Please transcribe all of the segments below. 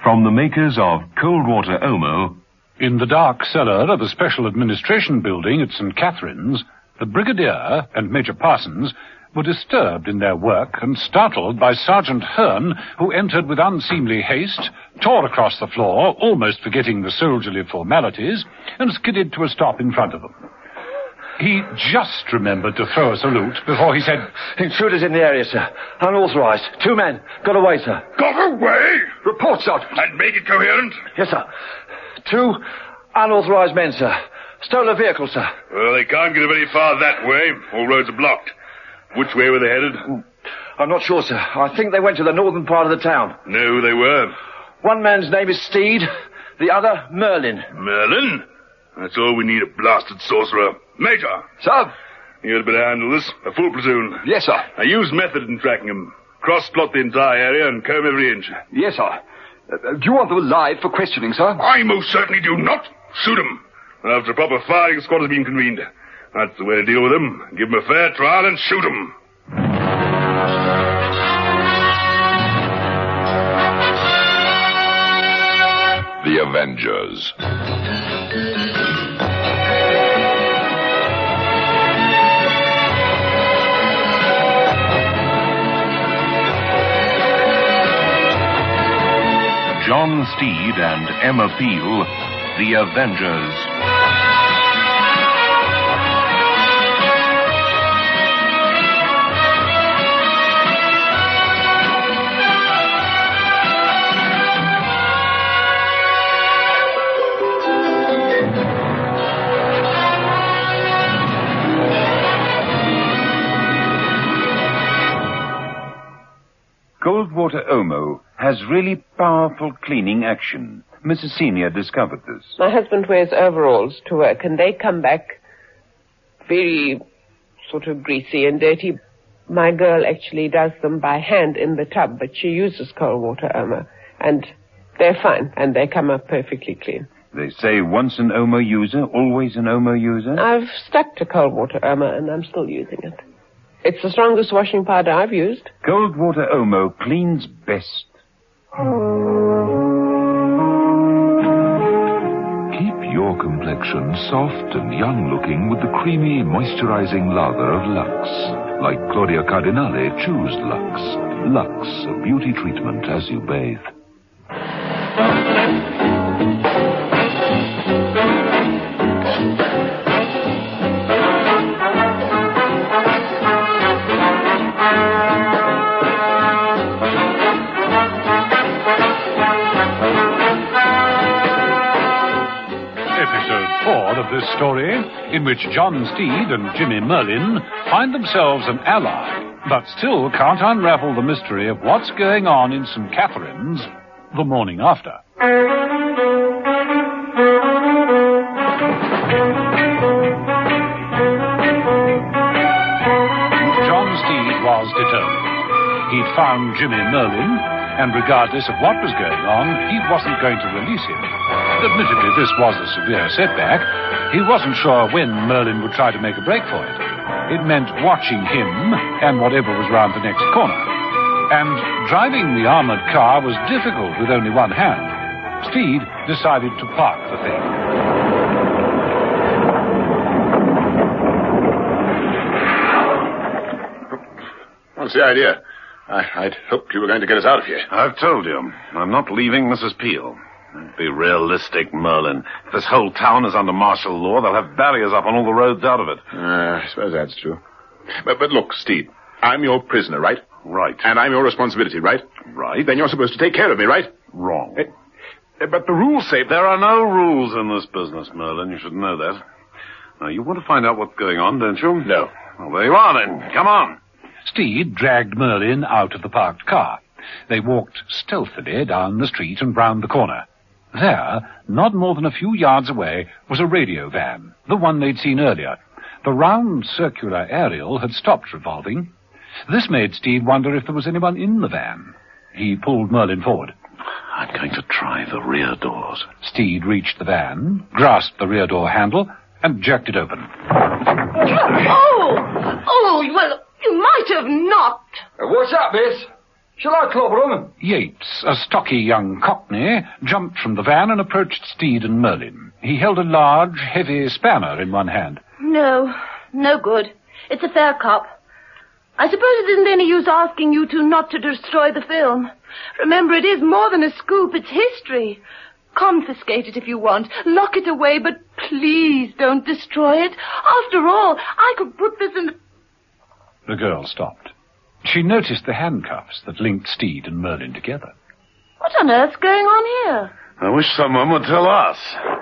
From the makers of Cold Water Omo. In the dark cellar of a special administration building at St. Catherine's, the Brigadier and Major Parsons were disturbed in their work and startled by Sergeant Hearn, who entered with unseemly haste, tore across the floor, almost forgetting the soldierly formalities, and skidded to a stop in front of them. He just remembered to throw a salute before he said, "Intruders in the area, sir. Unauthorized. 2 men. Got away, sir." Got away? Report, Sergeant. And make it coherent? Yes, sir. 2 unauthorized men, sir. Stole a vehicle, sir. Well, they can't get very far that way. All roads are blocked. Which way were they headed? I'm not sure, sir. I think they went to the northern part of the town. Know who they were? One man's name is Steed, the other Merlin. Merlin? That's all we need, a blasted sorcerer. Major! Sir? You'd better handle this. A full platoon. Yes, sir. I use method in tracking them. Cross-plot the entire area and comb every inch. Yes, sir. Do you want them alive for questioning, sir? I most certainly do not. Shoot them. After a proper firing squad has been convened. That's the way to deal with them. Give them a fair trial and shoot them. The Avengers. John Steed and Emma Peel, The Avengers. Cold Water Omo has really powerful cleaning action. Mrs. Senior discovered this. My husband wears overalls to work, and they come back very sort of greasy and dirty. My girl actually does them by hand in the tub, but she uses Cold Water Omo, and they're fine, and they come up perfectly clean. They say once an Omo user, always an Omo user. I've stuck to Cold Water Omo, and I'm still using it. It's the strongest washing powder I've used. Cold Water Omo cleans best. Keep your complexion soft and young-looking with the creamy, moisturizing lather of Lux. Like Claudia Cardinale, choose Lux. Lux, a beauty treatment as you bathe. Of this story, in which John Steed and Jimmy Merlin find themselves an ally, but still can't unravel the mystery of what's going on in St. Catherine's the morning after. John Steed was determined. He'd found Jimmy Merlin, and regardless of what was going on, he wasn't going to release him. Admittedly, this was a severe setback. He wasn't sure when Merlin would try to make a break for it. It meant watching him and whatever was round the next corner. And driving the armored car was difficult with only one hand. Steed decided to park the thing. What's the idea? I'd hoped you were going to get us out of here. I've told you. I'm not leaving Mrs. Peel. Be realistic, Merlin. If this whole town is under martial law, they'll have barriers up on all the roads out of it. I suppose that's true. But look, Steve, I'm your prisoner, right? Right. And I'm your responsibility, right? Right. Then you're supposed to take care of me, right? Wrong. But the rules say... There are no rules in this business, Merlin. You should know that. Now, you want to find out what's going on, don't you? No. Well, there you are, then. Come on. Steed dragged Merlin out of the parked car. They walked stealthily down the street and round the corner. There, not more than a few yards away, was a radio van, the one they'd seen earlier. The round circular aerial had stopped revolving. This made Steed wonder if there was anyone in the van. He pulled Merlin forward. I'm going to try the rear doors. Steed reached the van, grasped the rear door handle, and jerked it open. Oh, well, you might have not. What's up, miss? Shall I clobber him? Yates, a stocky young cockney, jumped from the van and approached Steed and Merlin. He held a large, heavy spanner in one hand. No good. It's a fair cop. I suppose it isn't any use asking you two not to destroy the film. Remember, it is more than a scoop. It's history. Confiscate it if you want. Lock it away, but please don't destroy it. After all, I could put this in the... The girl stopped. She noticed the handcuffs that linked Steed and Merlin together. What on earth's going on here? I wish someone would tell us.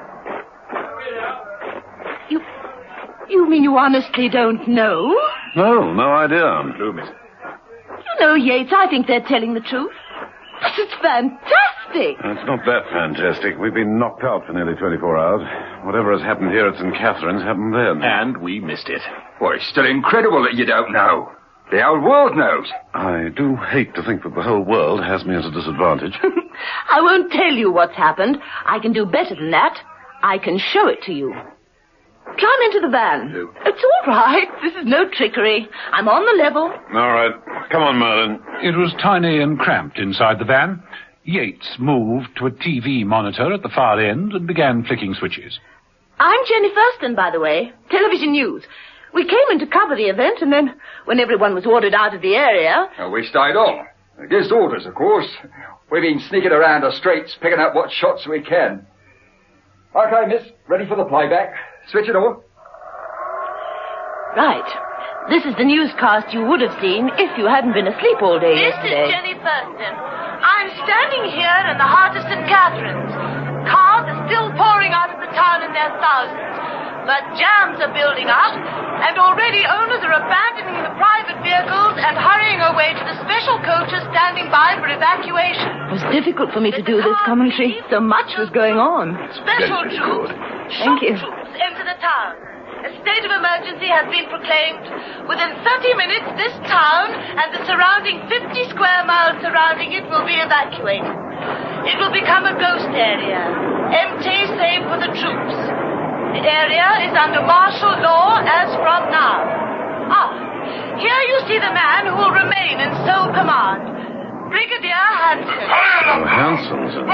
You mean you honestly don't know? No idea. You know, Yates, I think they're telling the truth. This is fantastic. It's not that fantastic. We've been knocked out for nearly 24 hours. Whatever has happened here at St. Catherine's happened then. And we missed it. Well, it's still incredible that you don't know. The whole world knows. I do hate to think that the whole world has me at a disadvantage. I won't tell you what's happened. I can do better than that. I can show it to you. Climb into the van. No. It's all right. This is no trickery. I'm on the level. All right. Come on, Merlin. It was tiny and cramped inside the van. Yates moved to a TV monitor at the far end and began flicking switches. I'm Jenny Thurston, by the way. Television News. We came in to cover the event, and then, when everyone was ordered out of the area... We stayed on. Against orders, of course. We've been sneaking around the streets, picking up what shots we can. Okay, miss. Ready for the playback. Switch it on. Right. This is the newscast you would have seen if you hadn't been asleep all day yesterday. This is Jenny Thurston. I'm standing here in the heart of St. Catherine's. Cars are still pouring out of the town in their thousands. But jams are building up, and already owners are abandoning the private vehicles and hurrying away to the special coaches standing by for evacuation. It was difficult for me to do this commentary. So much was going on. Special troops, Thank you. troops enter the town. A state of emergency has been proclaimed. Within 30 minutes, this town and the surrounding 50 square miles surrounding it will be evacuated. It will become a ghost area, empty save for the troops. The area is under martial law as from now. Here you see the man who will remain in sole command. Brigadier Hanson. Hanson's in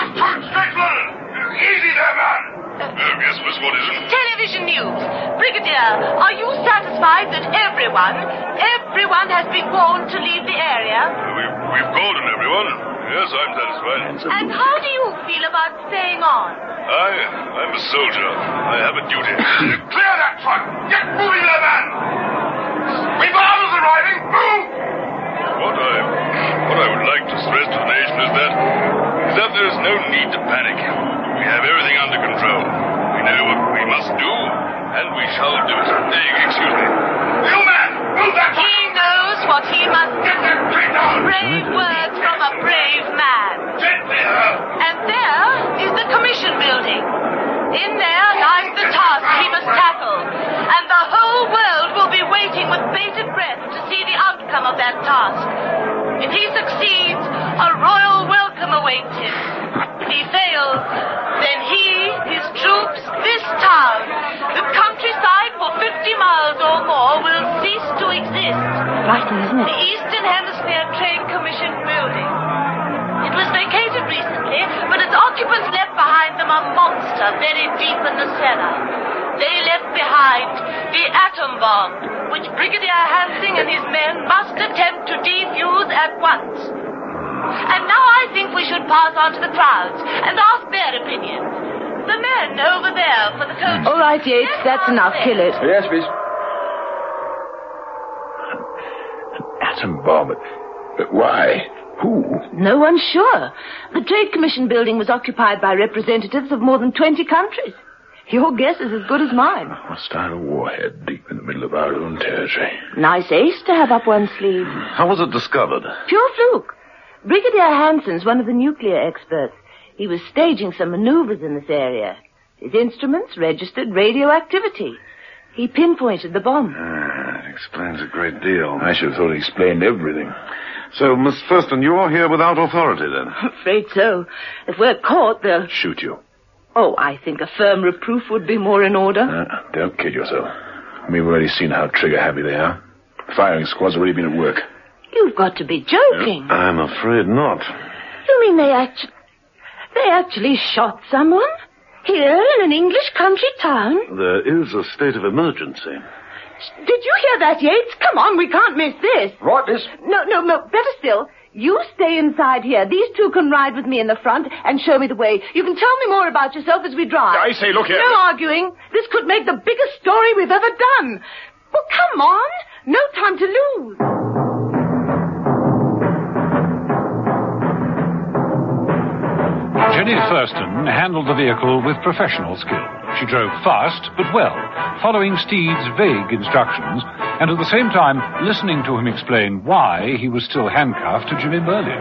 Easy there, man. Yes, miss, what is it? Television News. Brigadier, are you satisfied that everyone has been warned to leave the area? We've called on everyone. Yes, I'm satisfied. And how do you feel about staying on? I'm a soldier. I have a duty. Clear that truck! Get moving there, man! We've arms arriving! Move! What I would like to stress to the nation is that there is no need to panic. We have everything under control. We know what we must do, and we shall do it. Excuse me. You man! Move that truck! He knows what he must do. Get that train down! Brave words from a brave man. Gently, And there is the commission building. In there lies the task he must tackle. And the whole world will be waiting with bated breath to see the outcome of that task. If he succeeds, a royal welcome awaits him. If he fails, then he, his troops, this town, the countryside for 50 miles or more will cease to exist. Right, isn't it? The Eastern Hemisphere Trade Commission building. It was vacated recently, but its occupants left behind them a monster buried deep in the cellar. They left behind the atom bomb, which Brigadier Hansing and his men must attempt to defuse at once. And now I think we should pass on to the crowds and ask their opinion. The men over there for the coach. All right, Yates, that's enough. Kill it. Yes, miss. Atom bomb. But why? Who? No one's sure. The Trade Commission building was occupied by representatives of more than 20 countries. Your guess is as good as mine. Hostile warhead deep in the middle of our own territory. Nice ace to have up one's sleeve. How was it discovered? Pure fluke. Brigadier Hanson's one of the nuclear experts. He was staging some maneuvers in this area. His instruments registered radioactivity. He pinpointed the bomb. That explains a great deal. I should have thought it explained everything. So, Miss Thurston, you're here without authority, then? I'm afraid so. If we're caught, they'll... Shoot you. Oh, I think a firm reproof would be more in order. Don't kid yourself. We've already seen how trigger-happy they are. The firing squad's already been at work. You've got to be joking. I'm afraid not. You mean they actually shot someone? Here in an English country town? There is a state of emergency. Did you hear that, Yates? Come on, we can't miss this. Right, miss. No. Better still. You stay inside here. These two can ride with me in the front and show me the way. You can tell me more about yourself as we drive. I say, look here. No arguing. This could make the biggest story we've ever done. Well, come on. No time to lose. Jenny Thurston handled the vehicle with professional skill. She drove fast, but well, following Steed's vague instructions, and at the same time listening to him explain why he was still handcuffed to Jimmy Merlin.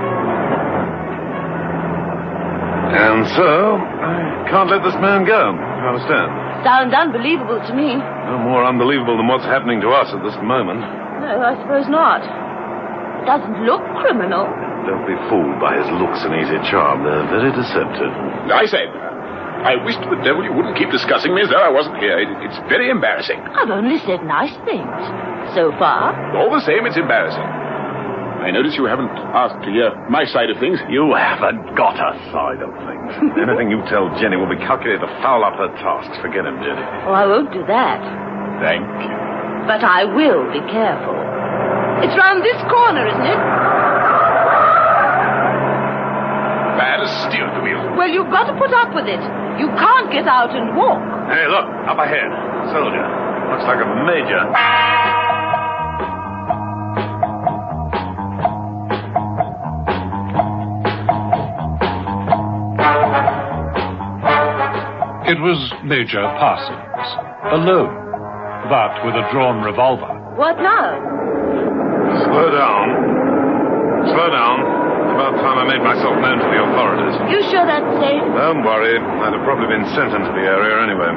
And so, I can't let this man go. You understand? Sounds unbelievable to me. No more unbelievable than what's happening to us at this moment. No, I suppose not. It doesn't look criminal. Don't be fooled by his looks and easy charm. They're very deceptive. I say, I wish to the devil you wouldn't keep discussing me as though I wasn't here. It's very embarrassing. I've only said nice things. So far. All the same, it's embarrassing. I notice you haven't asked to hear my side of things. You haven't got a side of things. Anything you tell Jenny will be calculated to foul up her tasks. Forget him, Jenny. Oh, I won't do that. Thank you. But I will be careful. It's round this corner, isn't it? Bad as steer the wheel. Well, you've got to put up with it. You can't get out and walk. Hey, look, up ahead. Soldier. Looks like a major. It was Major Parsons, alone, but with a drawn revolver. What now? Slow down. Slow down. It's about time I made myself known to the authorities. You sure that's safe? Don't worry. I'd have probably been sent into the area anyway.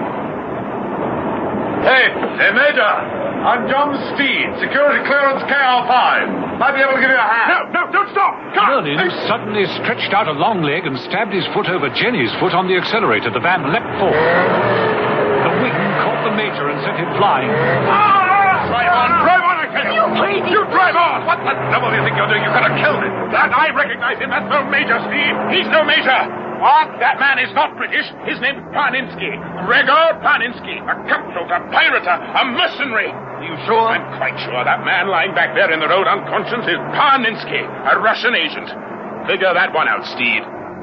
Hey, Major! I'm John Steed, security clearance KR5. Might be able to give you a hand. No, don't stop! Merlin suddenly stretched out a long leg and stabbed his foot over Jenny's foot on the accelerator. The van leapt forward. The wing caught the Major and sent him flying. Drive on, I tell you! You crazy! You drive on! What the devil do you think you're doing? You're going to kill me! And I recognize him. That's no Major, Steve. He's no Major. What? That man is not British. His name's Parninsky. Gregor Parninsky. A cutthroat, a pirate, a mercenary. Are you sure? I'm quite sure. That man lying back there in the road unconscious is Parninsky, a Russian agent. Figure that one out, Steed.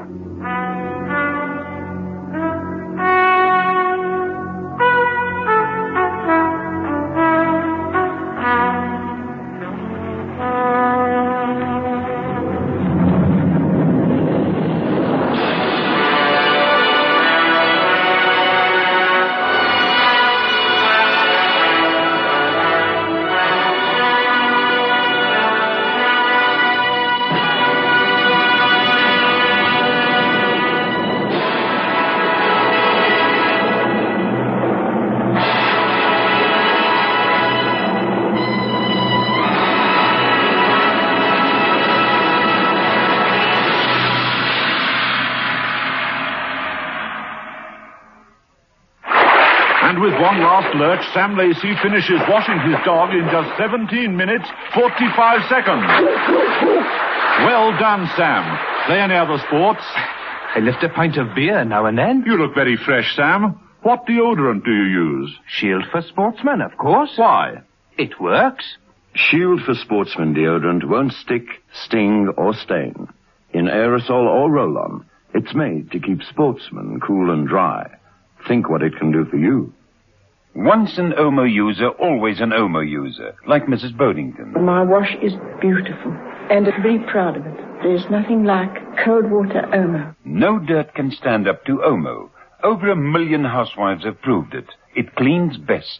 And with one last lurch, Sam Lacey finishes washing his dog in just 17 minutes, 45 seconds. Well done, Sam. Play any other sports? I lift a pint of beer now and then. You look very fresh, Sam. What deodorant do you use? Shield for Sportsmen, of course. Why? It works. Shield for Sportsmen deodorant won't stick, sting, or stain. In aerosol or roll-on, it's made to keep sportsmen cool and dry. Think what it can do for you. Once an Omo user, always an Omo user, like Mrs. Bodington. My wash is beautiful, and I'm very proud of it. There's nothing like cold water Omo. No dirt can stand up to Omo. Over 1 million housewives have proved it. It cleans best.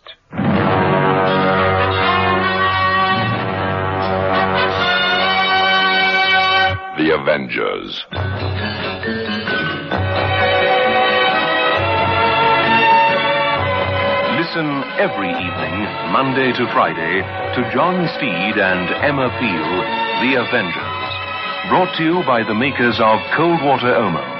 The Avengers. Listen every evening, Monday to Friday, to John Steed and Emma Peel, The Avengers. Brought to you by the makers of Cold Water Omo.